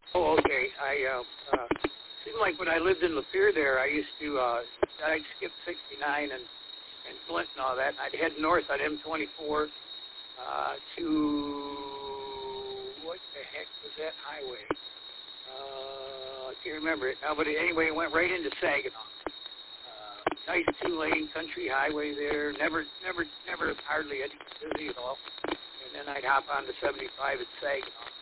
Oh, okay. Seemed like when I lived in Lapeer there, I used to, I'd skip 69 and Flint and all that. I'd head north on M24 to, what the heck was that highway? I can't remember it now, but anyway, it went right into Saginaw. Nice two-lane country highway there. Never hardly any busy at all. And then I'd hop on to 75 at Saginaw.